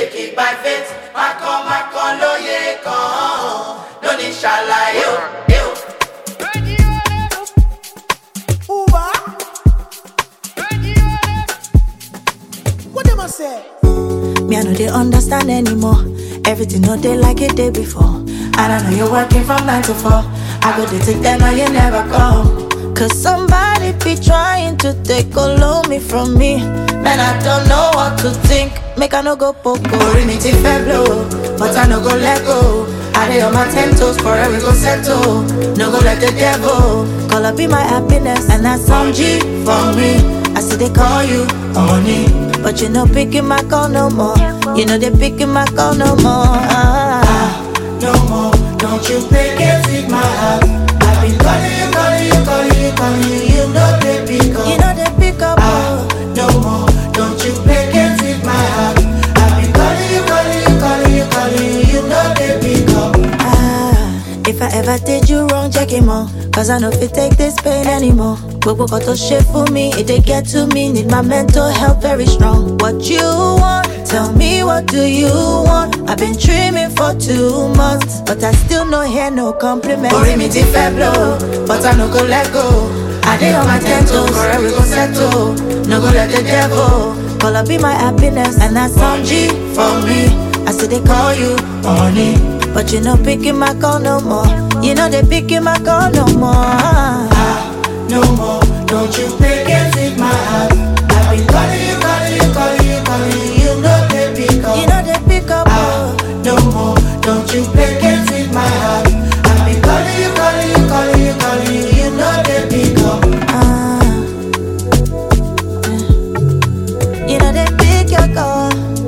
take it by faith. Makon lóye kan, no ní ṣàlàyé o. What them I say? Me, I know they understand anymore. Everything no they like it day before. And I know you're working from 9 to 4. I go to take them and you never come. Cause somebody be trying to take all of me from me. Man, I don't know what to think. Make I no go poco. Orí mi ti fẹ́ blow, but I no go let go. I dey on my 10 toes, forever we go settle. No go let the devil Call up be my happiness. And that's some G for me. I see they call you Honey, but you no picking my call no more. You know they picking my call no more. no more. Don't you play games with my heart. I've been calling you, calling you. You know they pick up. You know they pick up. No more. Don't you play games with my heart. I've been calling you, calling you. You know they pick up. If I ever did you wrong, check him out. Cause I know if it take this pain anymore. Gbogbo got to shit for me, it they get to me. Need my mental health very strong. What you want? Tell me what do you want? I've been dreaming for 2 months, but I still no hear no compliment. Orí mi ti fẹ́ blow, but I no go let go. I dey on my 10 toes, forever we go settle. No go let the devil Call up be my happiness, and that's some G for me. I see they call you Honey, but you no picking my call no more. You know they picking my call no more. no more. Don't you play games with my heart. I've been calling you. You know they pick up. You know they pick up. No more. Don't you play games with my heart. I've been calling you. You know they pick up. You know they pick your call.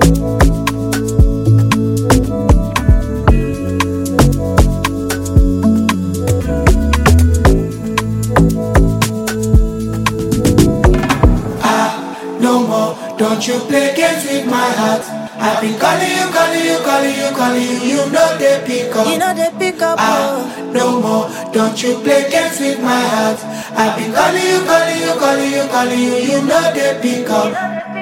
No more. Don't you play games with my heart. I've been calling you. You know they pick up. You know they pick up. No more. Don't you play games with my heart. I've been calling you. You know they pick up.